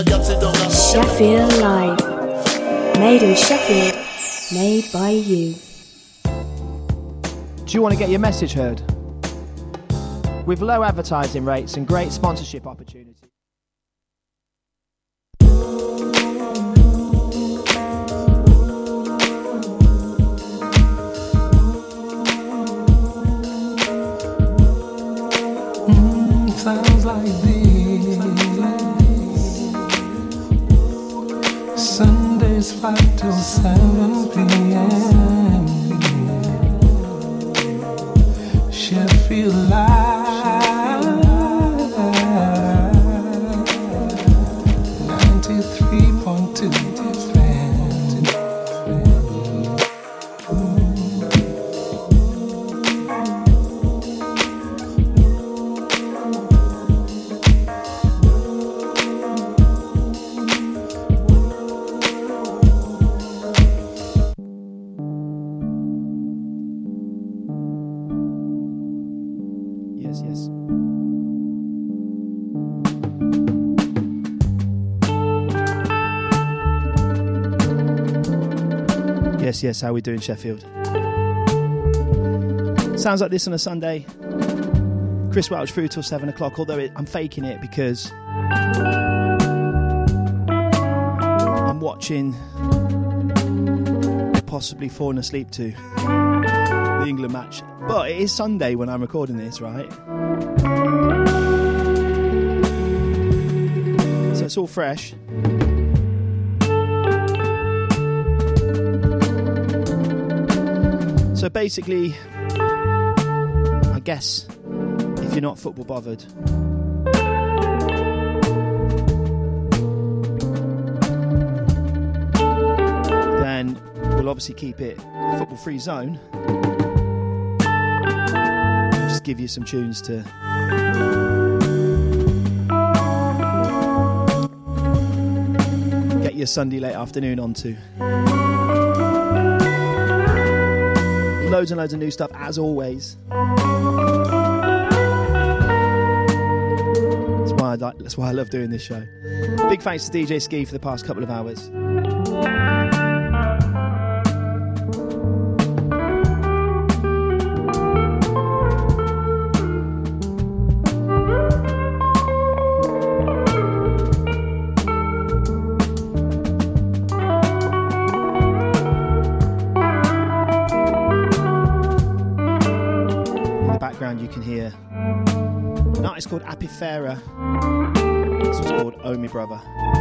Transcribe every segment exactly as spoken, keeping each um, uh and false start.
Sheffield Live. Made in Sheffield. Made by you. Do you want to get your message heard? With low advertising rates and great sponsorship opportunities. Mm, sounds like this. Sundays five till seven p.m. Sheffield Live ninety-three point two Yes, yes, how we doing, Sheffield? Sounds like this on a Sunday. Chris Welch through till seven o'clock, although it, I'm faking it because I'm watching, possibly falling asleep to, the England match. But it is Sunday when I'm recording this, right? So it's all fresh. So basically, I guess, if you're not football bothered, then we'll obviously keep it football free zone. I'll just give you some tunes to get your Sunday late afternoon onto. Loads and loads of new stuff, as always. That's why I like, that's why I love doing this show. Big thanks to D J Ski for the past couple of hours. You can hear an artist called Apifera. This was called Oh Me Brother.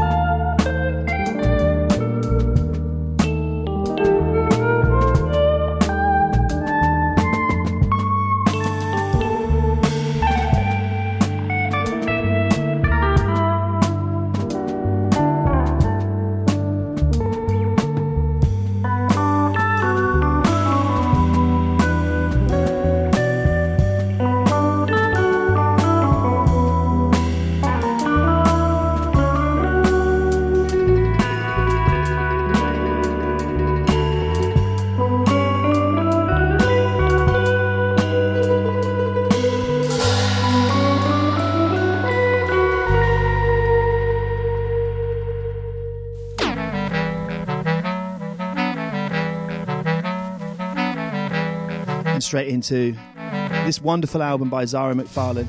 Straight into this wonderful album by Zara McFarlane.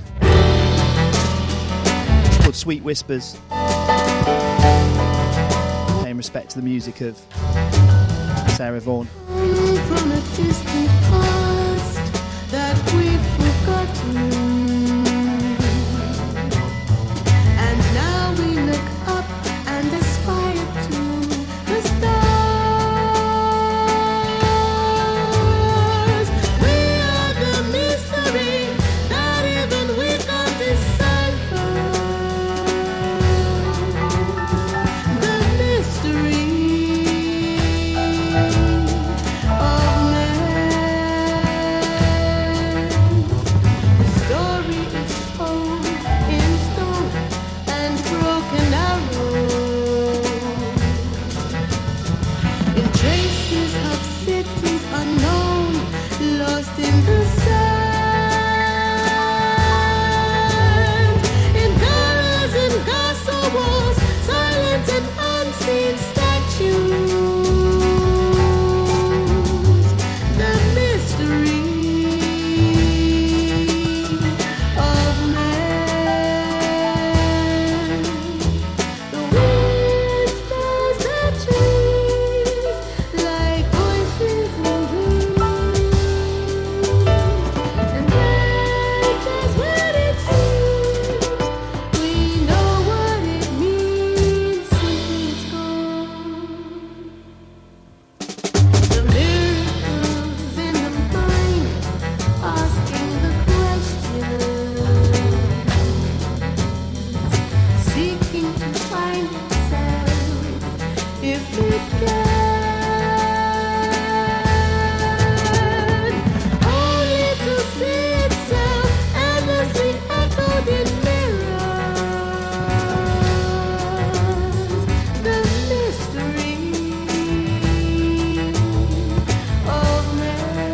It's called Sweet Whispers. Paying respect to the music of Sarah Vaughan. From a distant past that we've forgotten, and now we look up and aspire to the stars. Stop. if it can. Only to see itself endlessly echoed in mirrors. The mystery of man.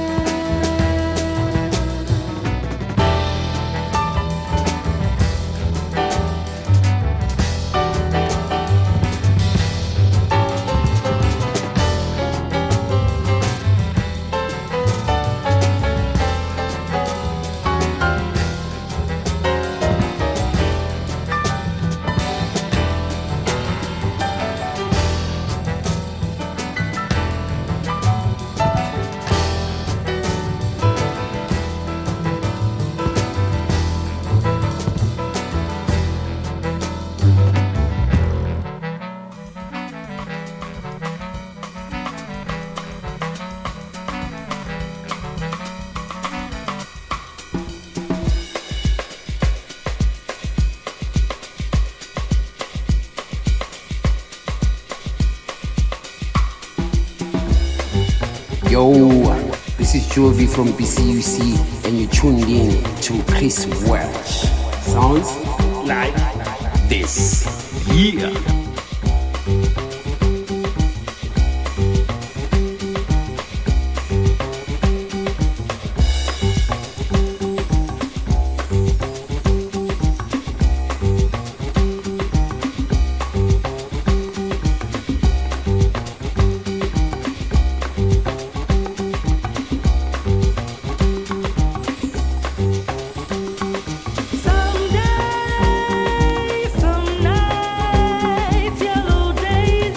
Yo, this is Jovi from B C U C, and you're tuned in to Chris Welch. Sounds like this. Yeah. Someday, some night, yellow days.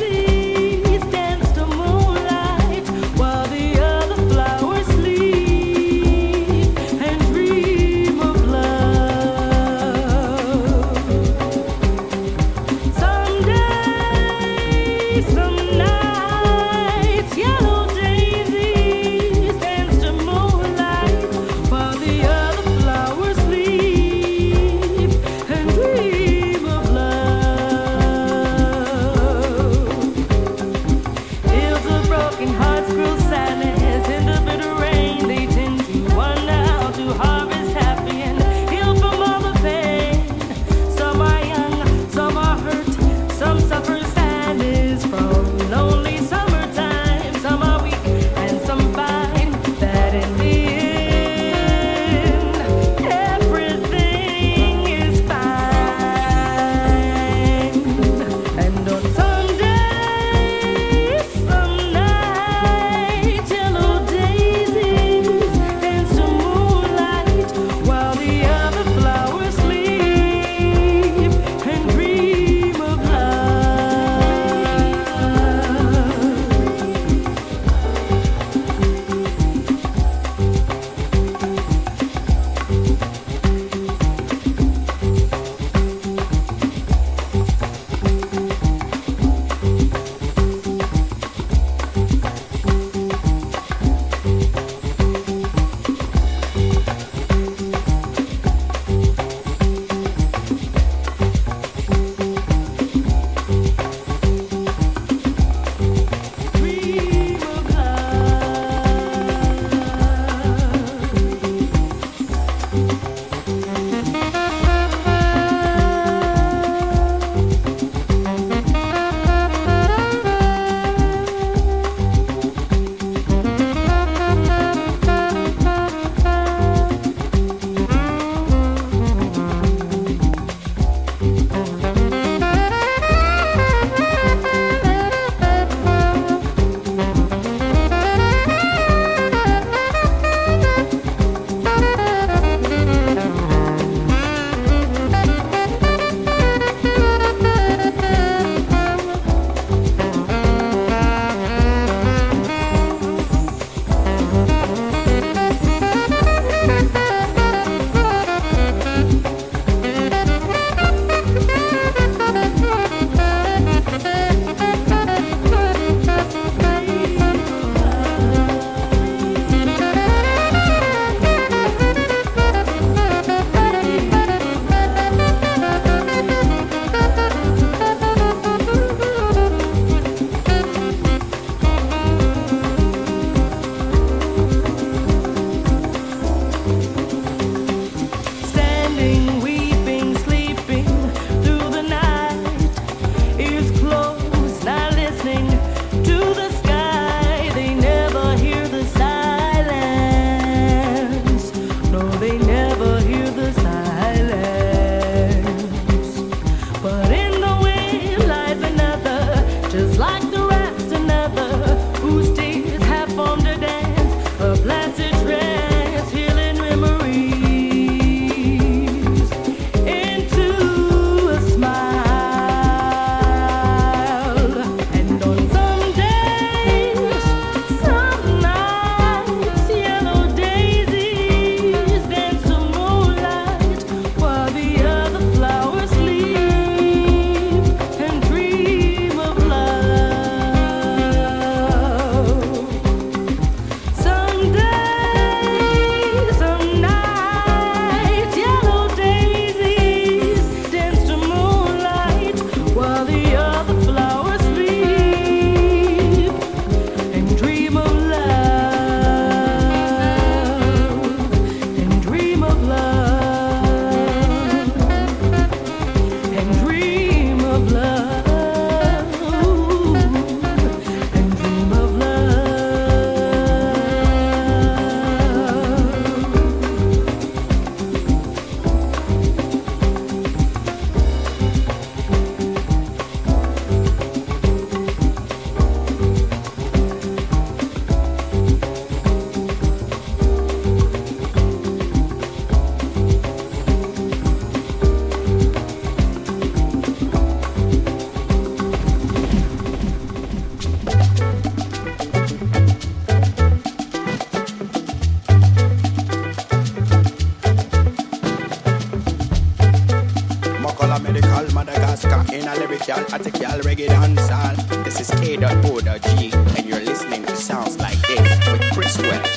just like the rest, another whose tears have formed a dance, a placid trance, healing memories into a smile. And on some days, some nights, yellow daisies dance to moonlight while the other flowers sleep and dream of love. Some days, some nights, yellow daisies dance to moonlight while the other flowers sleep and dream of love, and dream of love, and dream of love, and dream of love. Mokola medical Madagascar in a lyrical article reggae dancehall. This is K O G and you're listening to sounds like this with Chris Welch.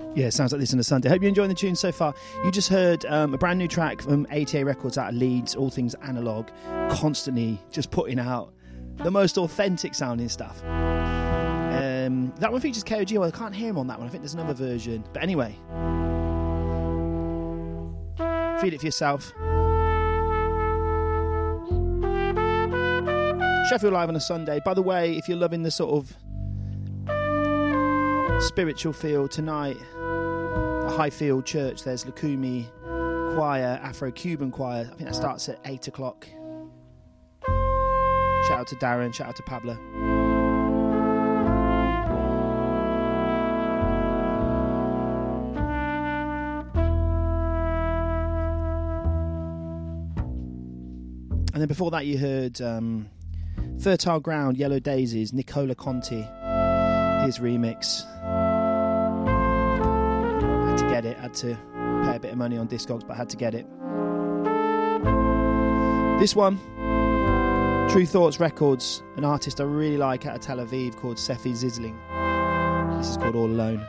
Yeah, it sounds like this on a Sunday. Hope you're enjoying the tune so far. You just heard um, a brand new track from A T A Records out of Leeds, all things analog, constantly just putting out the most authentic sounding stuff. Um, that one features K O G. Well, I can't hear him on that one. I think there's another version. But anyway, feel it for yourself. Sheffield Live on a Sunday. By the way, if you're loving the sort of spiritual feel tonight, at Highfield Church, there's Lukumi Choir, Afro-Cuban Choir. I think that starts at eight o'clock. Shout out to Darren, shout out to Pablo. And then before that you heard um, Fertile Ground, Yellow Daisies, Nicola Conti, his remix. Had to get it, had to pay a bit of money on Discogs, but had to get it. This one, True Thoughts Records, an artist I really like out of Tel Aviv called Sefi Zizling. This is called All Alone.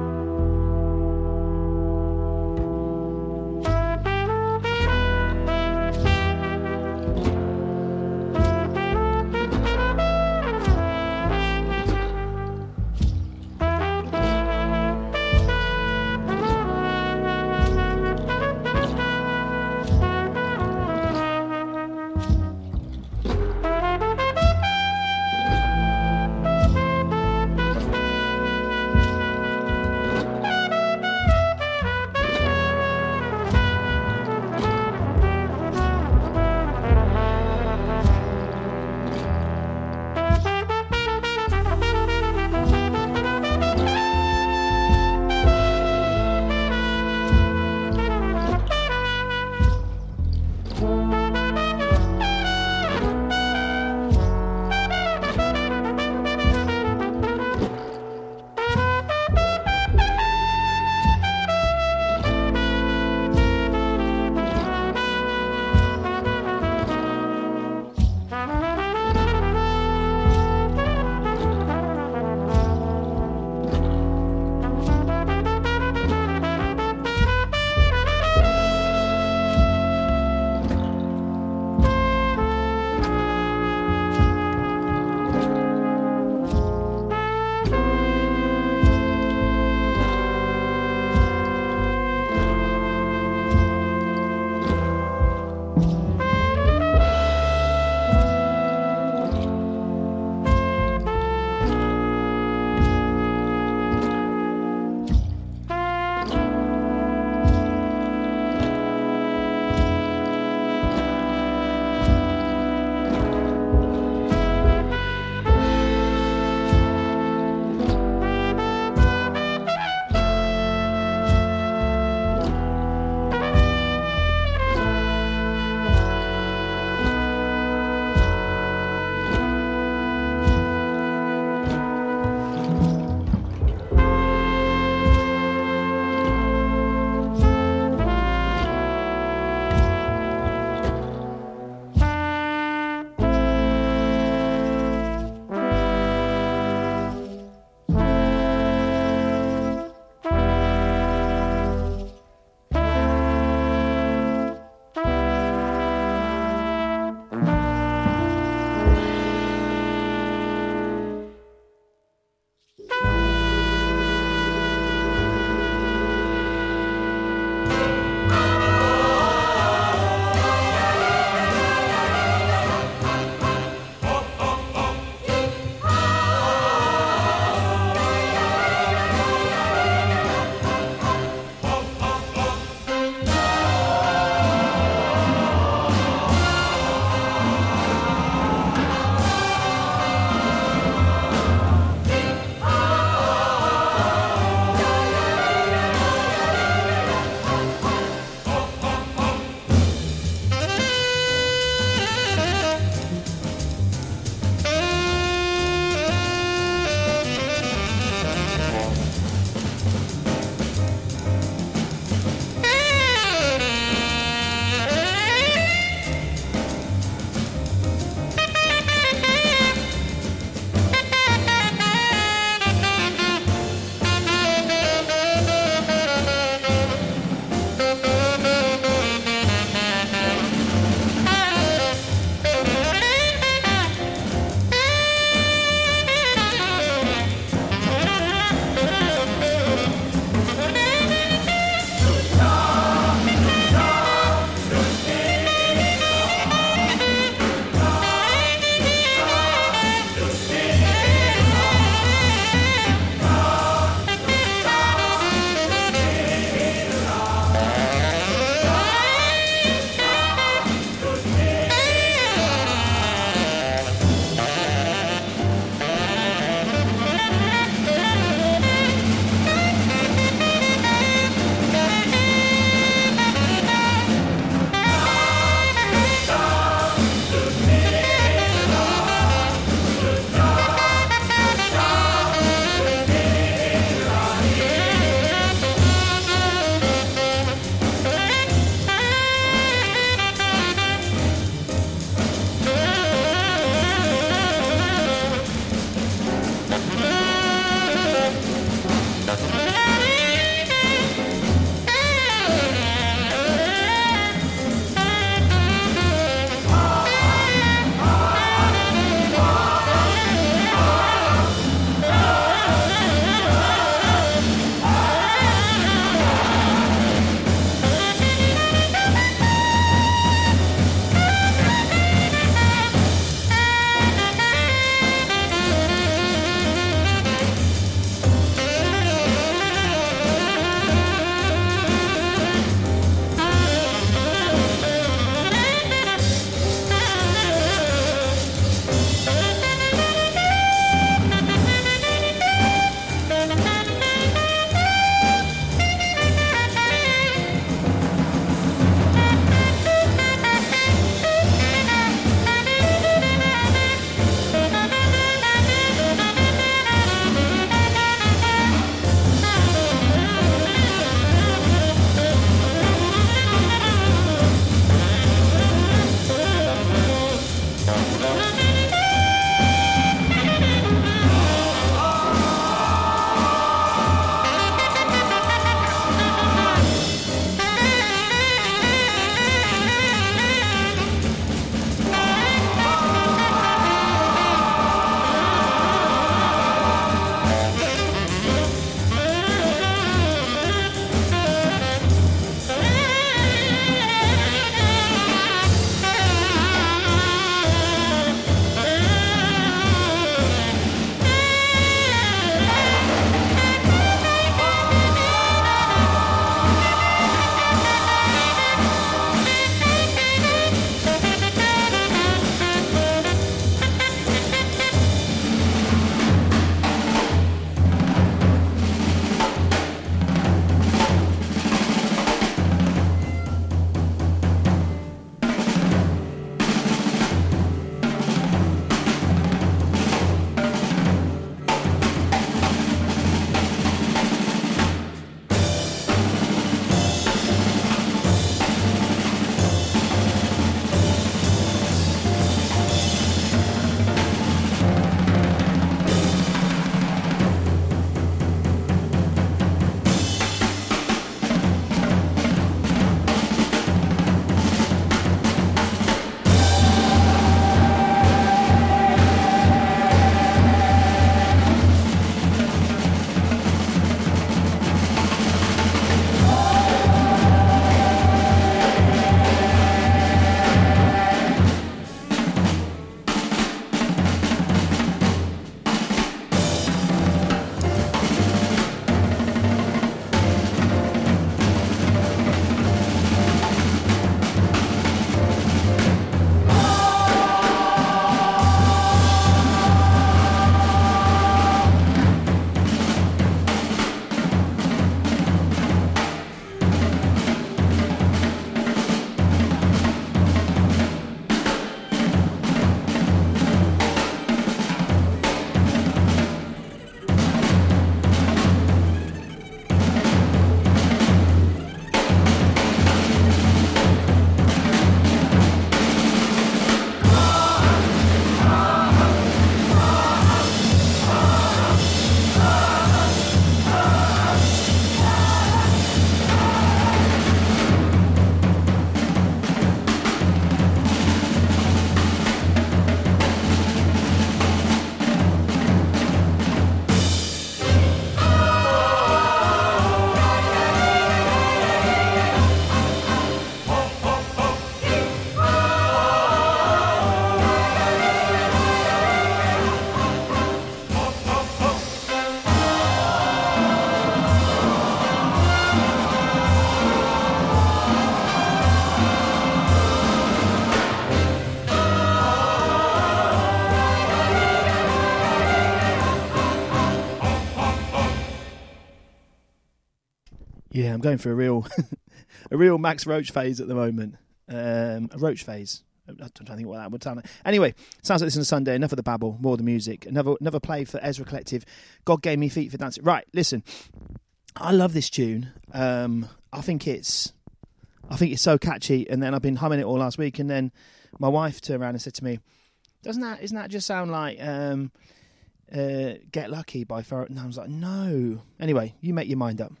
Yeah, I'm going for a real, a real Max Roach phase at the moment. Um, a Roach phase. I don't think what that would sound like. Anyway, sounds like this on a Sunday. Enough of the babble, more of the music. Another, another play for Ezra Collective. God Gave Me Feet for Dancing. Right, listen. I love this tune. Um, I think it's, I think it's so catchy. And then I've been humming it all last week. And then my wife turned around and said to me, "Doesn't that, isn't that just sound like um, uh, Get Lucky by Pharoah?" And I was like, no. Anyway, you make your mind up.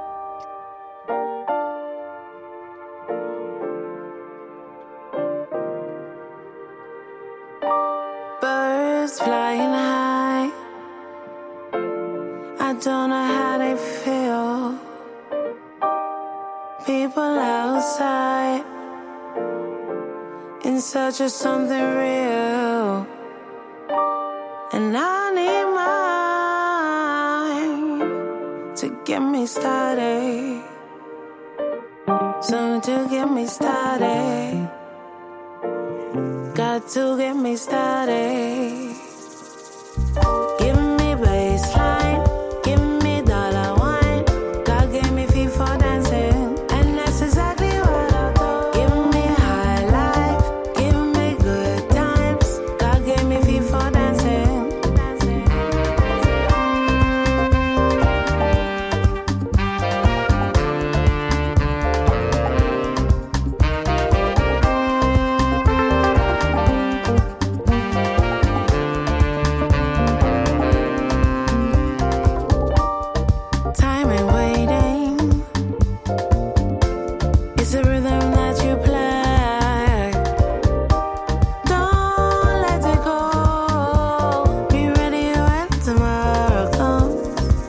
Birds flying high, I don't know how they feel. People outside, in search of something real. And I need mine to get me started, something to get me started. Got to get me started. Give me baseline, give me dollar wine. God gave me feet for dancing, and that's exactly what I'll do. Give me high life, give me good times. God gave me feet for dancing. Time ain't waiting. It's a rhythm that you play. Don't let it go. Be ready when tomorrow comes.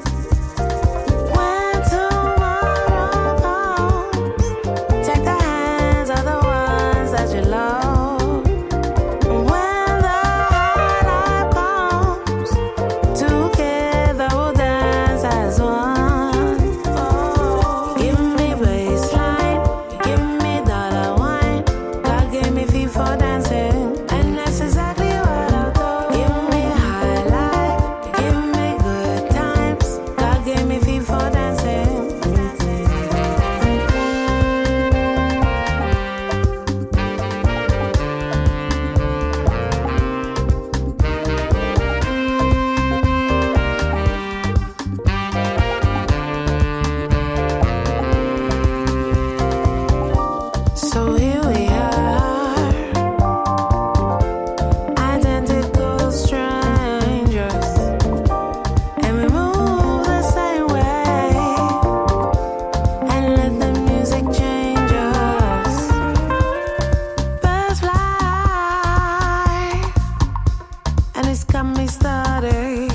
When tomorrow comes, take the hands of the ones that you love. When the high life comes, together we'll dance as one. Give me baseline, give me dollar wine. God gave me feet for dancing, and that's exactly what I'll do. Give me high life, give me good times. God gave me feet for dancing. So here we are, identical strangers, and we move the same way, and let the music change us. Birds fly, and it's got me started.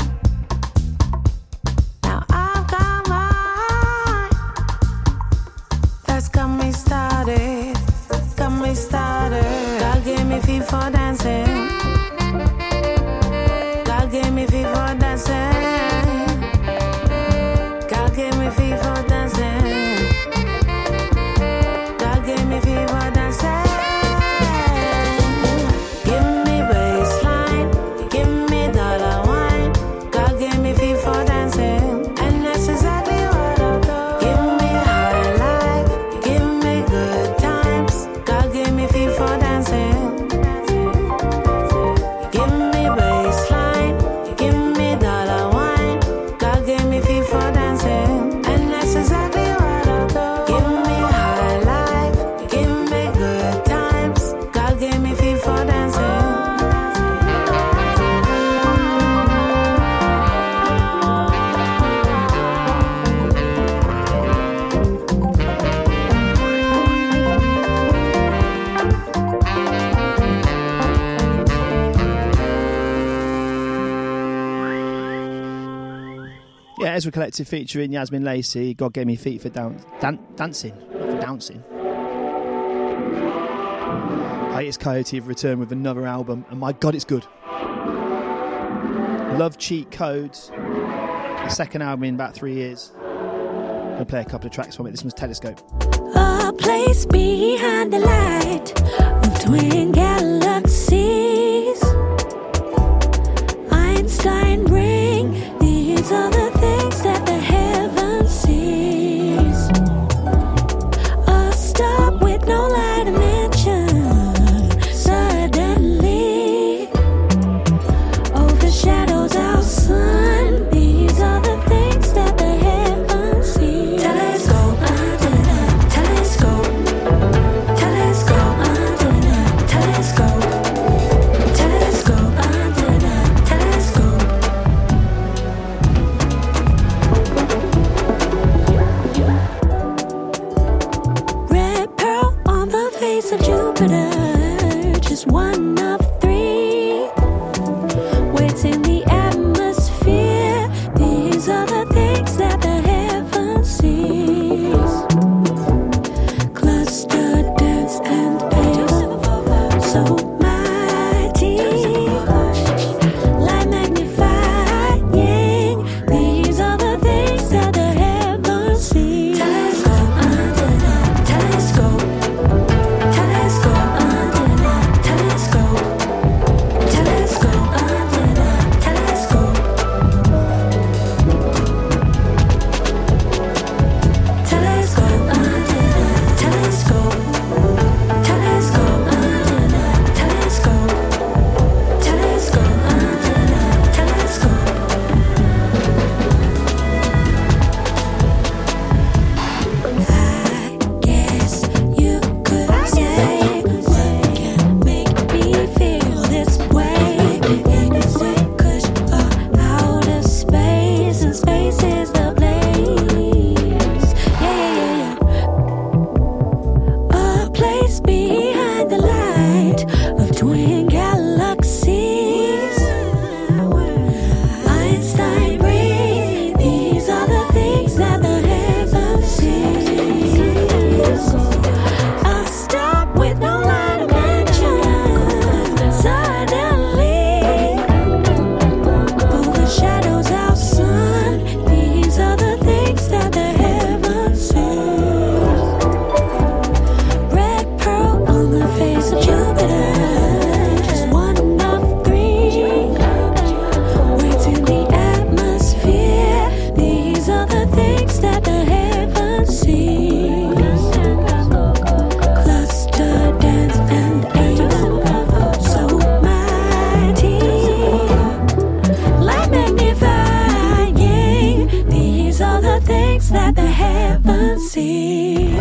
Now I've got mine. That's got me started, got me started. God gave me feet for dancing. God gave me feet for dancing. God gave me feet for dancing. God gave me feet for dancing. Give me baseline, give me dollar wine. God gave me feet for dancing, and that's exactly what I'll do. Give me high life, give me good times. God gave me feet for dancing. Give me baseline, give me dollar wine. God gave me feet for dancing, and that's exactly what I'll do. Give me high life, give me good times. God gave me feet for dancing. Yeah, Ezra Collective featuring Yasmin Lacey. God Gave Me Feet for down, dan- dancing, not for dancing. Hiatus Coyote have returned with another album, and my God, it's good. Love Cheat Codes, the second album in about three years. I'm going to play a couple of tracks from it. This one's Telescope. A place behind the light of twin galaxies. Einstein ring. These are the things that the heavens see. see.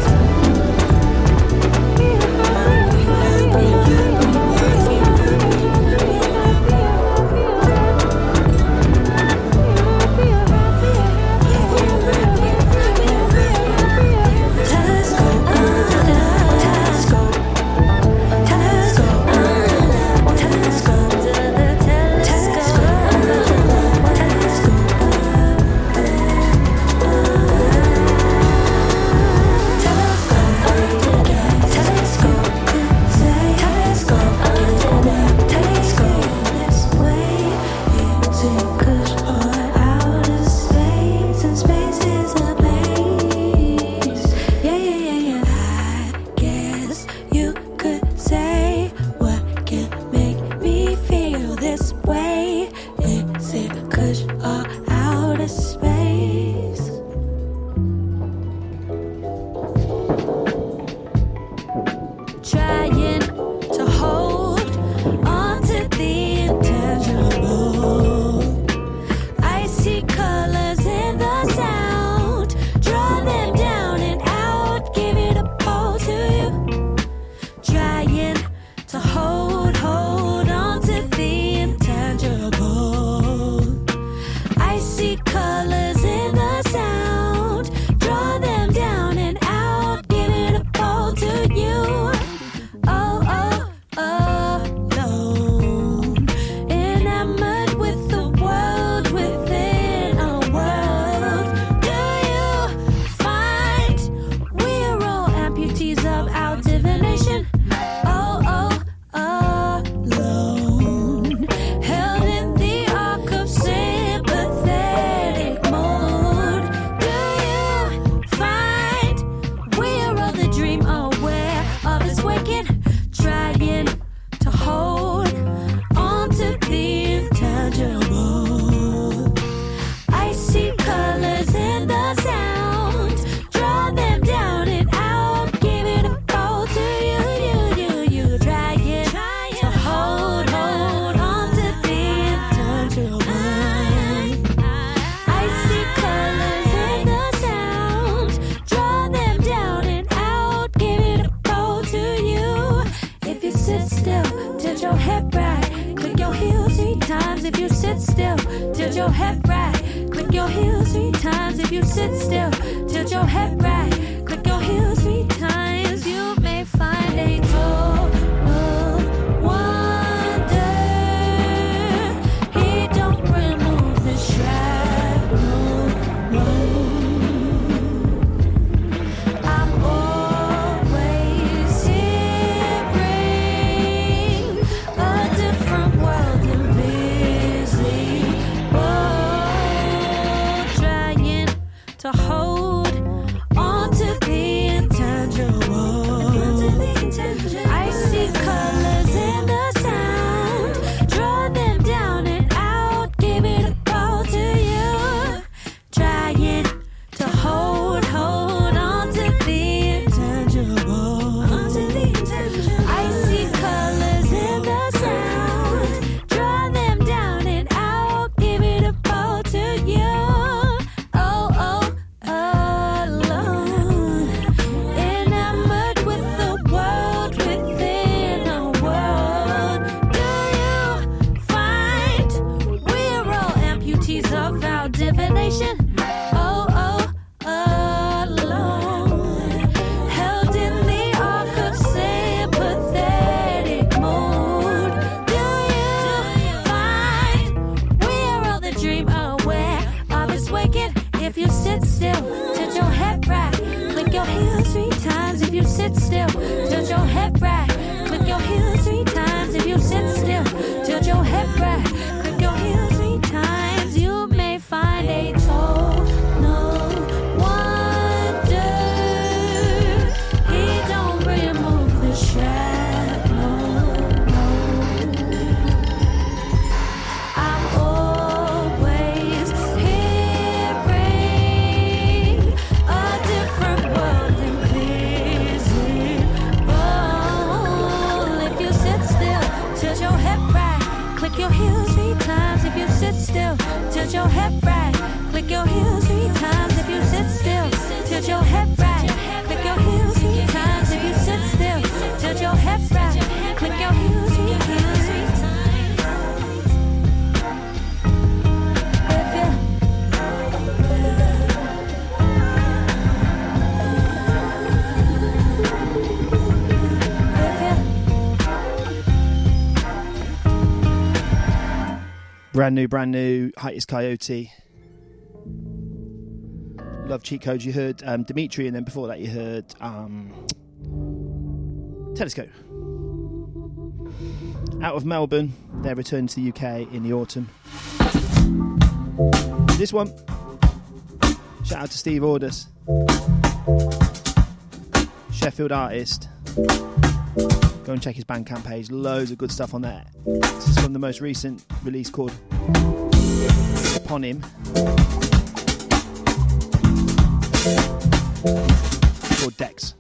Tilt your head right, click your heels three times if you sit still. Tilt your head right, Brand new, brand new, Hiatus Coyote. Love Cheat Codes. You heard um, Dimitri, and then before that you heard um, Telescope. Out of Melbourne, they're returning to the U K in the autumn. This one, shout out to Steve Orders, Sheffield artist. Go and check his Bandcamp page, loads of good stuff on there. This is from the most recent release called Upon Him. Called Dex.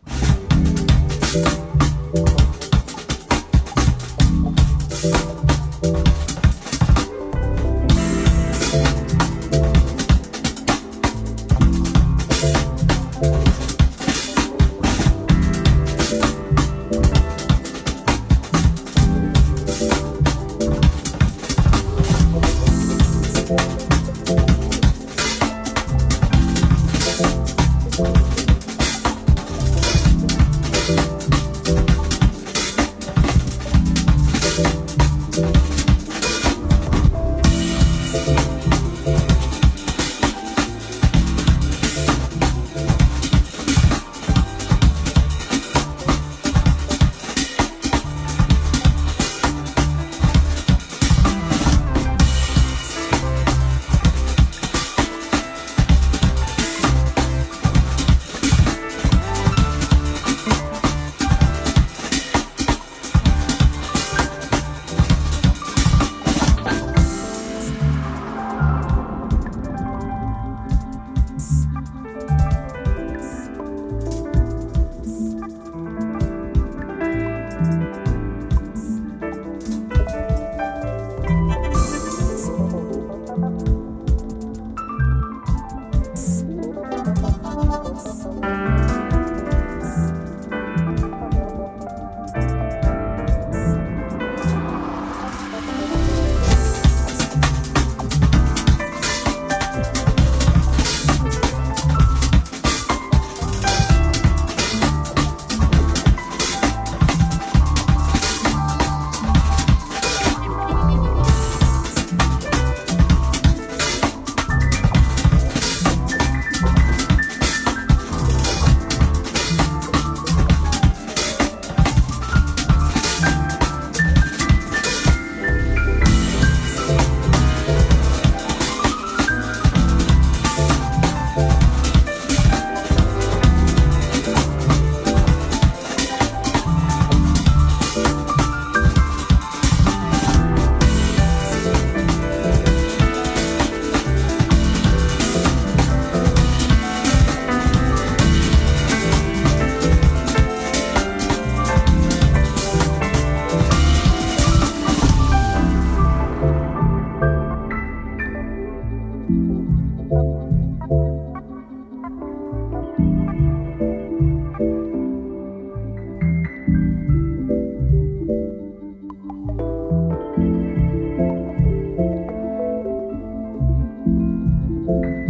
Thank you.